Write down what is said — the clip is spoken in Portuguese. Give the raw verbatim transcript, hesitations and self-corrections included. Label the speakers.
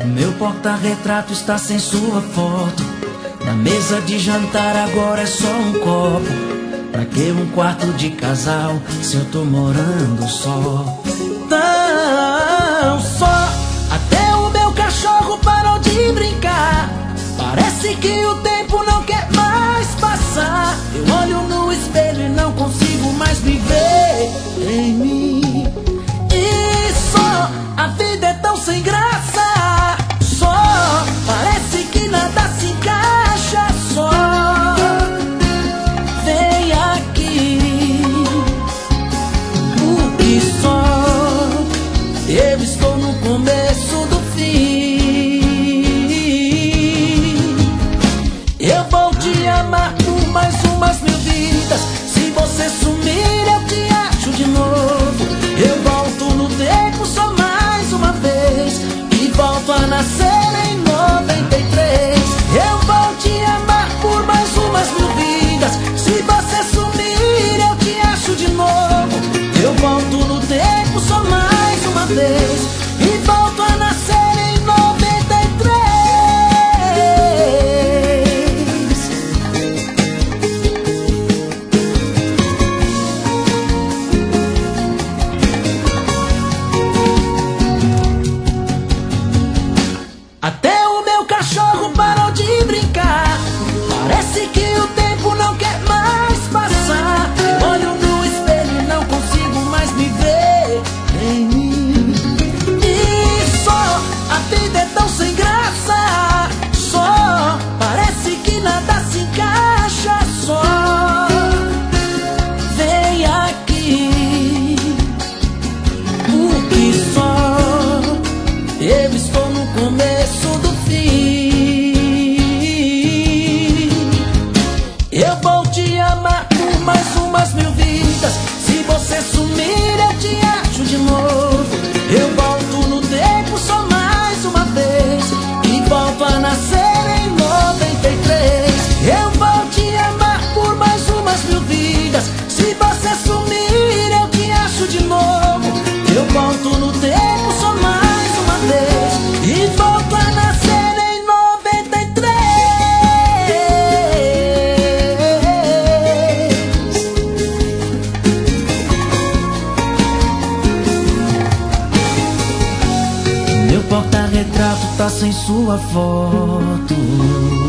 Speaker 1: Meu porta-retrato está sem sua foto. Na mesa de jantar agora é só um copo. Pra que um quarto de casal se eu tô morando só? Tão só. Até o meu cachorro parou de brincar. Parece que o tempo não quer mais passar. Eu olho no espelho e não consigo mais me ver em mim. E só, a vida é tão sem graça. Só, parece que nada se encaixa. Só, vem aqui. Porque só, eu estou no começo do fim. Eu vou te amar por mais umas mil vidas. Se você sumir eu te acho de novo. Eu volto no tempo só mais uma vez e volto a nascer em noventa e três. Eu vou te amar por mais umas mil vidas. Se você sumir eu te acho de novo. Eu volto no tempo só mais uma vez e volto a nascer em noventa e três. Até o meu cachorro parou de brincar. Parece que o tempo não quer mais passar. Olho no espelho e não consigo mais me ver em mim. E só, a vida é tão sem graça. Só, parece que nada se encaixa. Só, vem aqui. Porque só, eu estou no começo do fim. Eu vou te amar por mais umas mil vidas. Se você sumir eu te acho de novo. Eu volto no tempo só mais uma vez e volto a nascer em noventa e três. Eu vou te amar por mais umas mil vidas. Se você sumir eu te acho de novo. Eu volto no tempo só mais uma vez e volto a nascer em noventa e três. Meu porta-retrato tá sem sua foto.